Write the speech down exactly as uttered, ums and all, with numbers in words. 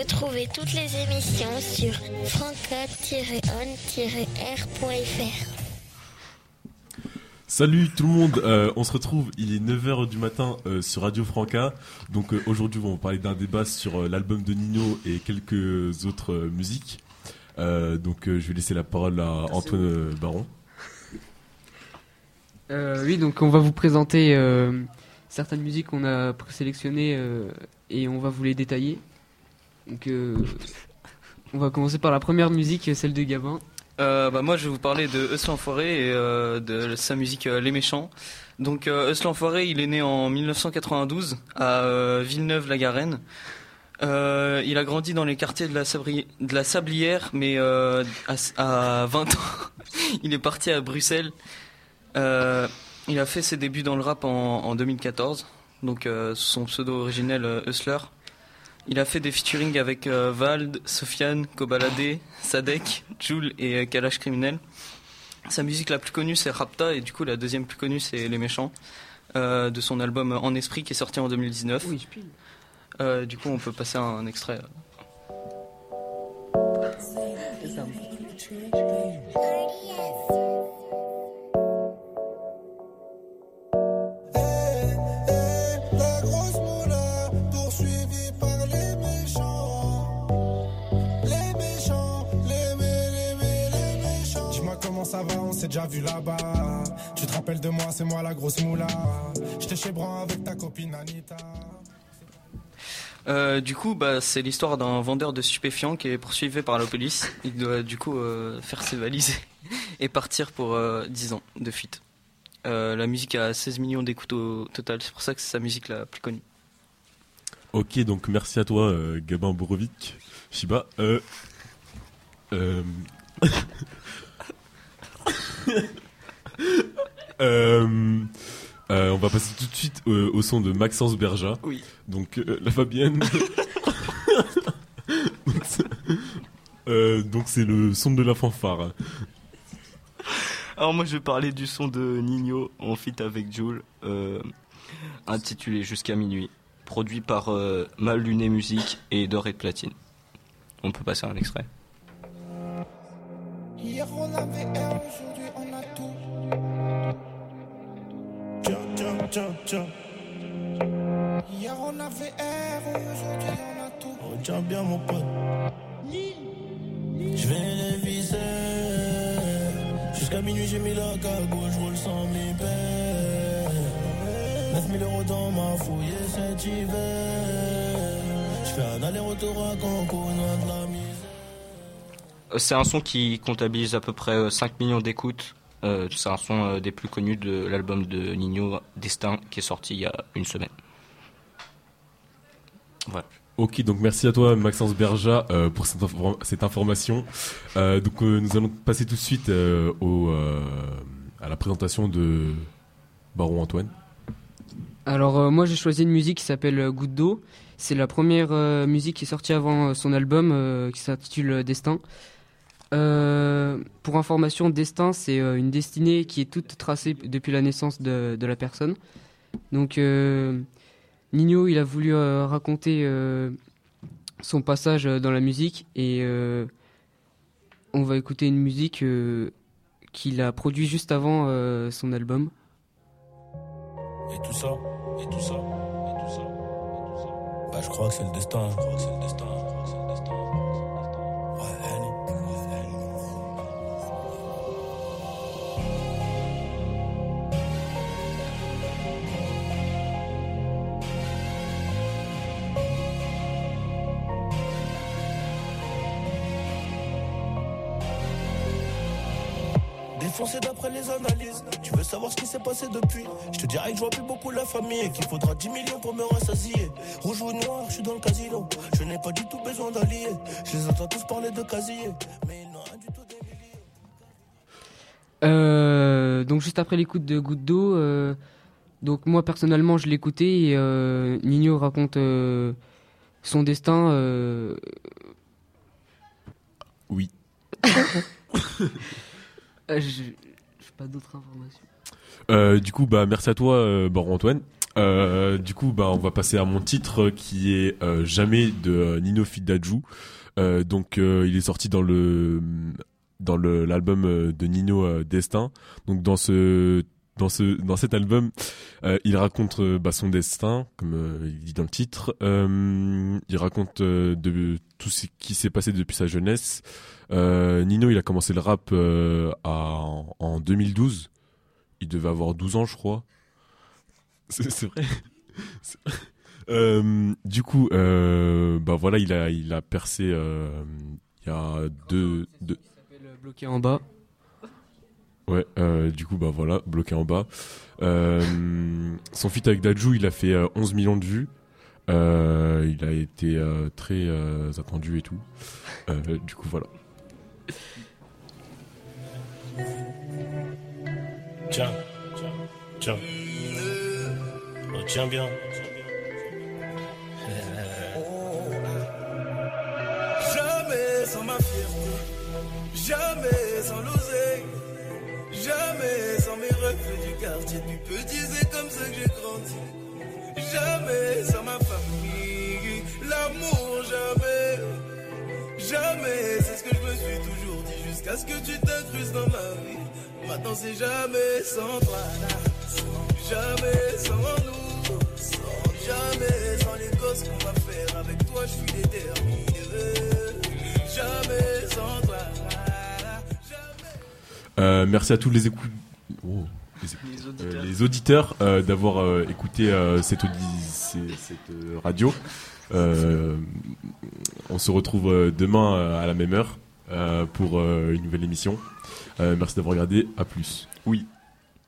Retrouvez toutes les émissions sur franca tiret on tiret r point f r. Salut tout le monde, euh, on se retrouve, il est neuf heures du matin euh, sur Radio Franca. Donc euh, aujourd'hui on va parler d'un débat sur euh, l'album de Nino et quelques autres euh, musiques. Euh, donc euh, je vais laisser la parole à Antoine euh, Baron. Euh, oui, donc on va vous présenter euh, certaines musiques qu'on a présélectionnées euh, et on va vous les détailler. Donc euh, on va commencer par la première musique, celle de Gabin. Euh, bah moi je vais vous parler de Eus l'Enfoiré et euh, de sa musique euh, Les Méchants. Donc euh, Eus l'Enfoiré, il est né en dix-neuf cent quatre-vingt-douze à euh, Villeneuve-la-Garenne. Euh, il a grandi dans les quartiers de la, Sabri- de la Sablière, mais euh, à, à vingt ans, il est parti à Bruxelles. Euh, il a fait ses débuts dans le rap en, en deux mille quatorze, donc euh, son pseudo originel euh, Eusler. Il a fait des featuring avec euh, Vald, Sofiane, Kobalade, Sadek, Jul et euh, Kalash Criminel. Sa musique la plus connue c'est Rapta et du coup la deuxième plus connue c'est Les Méchants, euh, de son album En Esprit qui est sorti en deux mille dix-neuf. Oui, je pile. Euh, du coup on peut passer un, un extrait. C'est ça. Ça va, on s'est déjà vu là-bas. Tu te rappelles de moi, c'est moi la grosse moula. J'étais chez Bran avec ta copine Anita. Euh, du coup, bah, c'est l'histoire d'un vendeur de stupéfiants qui est poursuivi par la police. Il doit du coup euh, faire ses valises et partir pour euh, dix ans de fuite. Euh, la musique a seize millions d'écoutes au total, c'est pour ça que c'est sa musique la plus connue. Ok, donc merci à toi euh, Gabin Borovic. Shiba. Euh... Euh... euh, euh, on va passer tout de suite euh, au son de Maxence Berja. Oui. Donc euh, la Fabienne. donc, c'est, euh, donc c'est le son de la fanfare. Alors moi je vais parler du son de Nino en feat avec Jul, euh, intitulé Jusqu'à minuit, produit par euh, Mal Luné Musique et Doré de Platine. On peut passer un extrait. Hier on avait air, aujourd'hui on a tout. Tiens, tiens, tiens, tiens. Hier on avait air, aujourd'hui on a tout. Retiens bien mon pote. Je vais réviser. Jusqu'à minuit j'ai mis la cagoule, je roule sans mes pères. neuf mille euros dans ma fouille cet hiver. Je fais un aller-retour à Cancun, loin de la misère. C'est un son qui comptabilise à peu près cinq millions d'écoutes. Euh, c'est un son euh, des plus connus de l'album de Nino, Destin, qui est sorti il y a une semaine. Voilà. Ok, donc merci à toi Maxence Berja euh, pour cette, infor- cette information. Euh, donc euh, nous allons passer tout de suite euh, au, euh, à la présentation de Baron Antoine. Alors euh, moi j'ai choisi une musique qui s'appelle euh, Goutte d'eau. C'est la première euh, musique qui est sortie avant euh, son album euh, qui s'intitule euh, Destin. Euh, pour information, Destin, c'est euh, une destinée qui est toute tracée depuis la naissance de, de la personne. Donc, euh, Nino, il a voulu euh, raconter euh, son passage dans la musique et euh, on va écouter une musique euh, qu'il a produit juste avant euh, son album. Et tout ça, et tout ça, et tout ça, et tout ça. Bah, je crois que c'est le destin, je crois que c'est le destin, je crois que c'est le destin. Ouais, allez. Défoncé d'après les analyses. Tu veux savoir ce qui s'est passé depuis? Je te dirais que je vois plus beaucoup la famille et qu'il faudra dix millions pour me rassasier. Rouge ou noir, je suis dans le casino. Je n'ai pas du tout besoin d'alliés. Je les entends tous parler de casier, mais ils n'ont rien du tout des milliers. Euh, donc juste après l'écoute de Goutte d'eau, euh, donc moi personnellement je l'ai écouté et euh, Nino raconte euh, son destin. Euh... Oui. Euh, je n'ai pas d'autres informations. Euh, du coup, bah merci à toi, euh, Baron Antoine. Euh, du coup, bah, on va passer à mon titre qui est euh, Jamais de euh, Nino feat. Dadju. Euh, donc, euh, il est sorti dans le dans le l'album euh, de Nino euh, Destin. Donc, dans ce dans ce dans cet album, euh, il raconte euh, bah, son destin, comme euh, il dit dans le titre. Euh, il raconte euh, de tout ce qui s'est passé depuis sa jeunesse. Euh, Nino, il a commencé le rap euh, à, en, en deux mille douze. Il devait avoir douze ans, je crois. C'est, c'est vrai. C'est vrai. Euh, du coup, euh, bah voilà, il a, il a percé. Euh, il y a deux, deux. Ça s'appelle Bloqué en bas. Ouais. Euh, du coup, bah voilà, bloqué en bas. Euh, son feat avec Dadju, il a fait euh, onze millions de vues. Euh, il a été euh, très euh, attendu et tout. Euh, du coup, voilà. Tiens, tiens, oh, tiens bien. Jamais sans ma fierté, jamais sans l'oseille, jamais sans mes reflets du quartier. Du petit, c'est comme ça que j'ai grandi. Jamais sans ma famille, l'amour, jamais, jamais. C'est ce que je me suis toujours dit jusqu'à ce que tu t'incrustes dans ma vie. Maintenant c'est jamais sans toi, jamais sans nous, jamais sans les gosses qu'on va faire. Avec toi je suis déterminé, jamais sans toi, jamais. Euh, merci à tous les écoutes. Oh, les, écoutes. Les auditeurs, euh, les auditeurs euh, d'avoir euh, écouté euh, cette, audi- c'est- cette euh, radio. Euh, on se retrouve euh, demain euh, à la même heure euh, pour euh, une nouvelle émission. Euh, merci d'avoir regardé. À plus. Oui.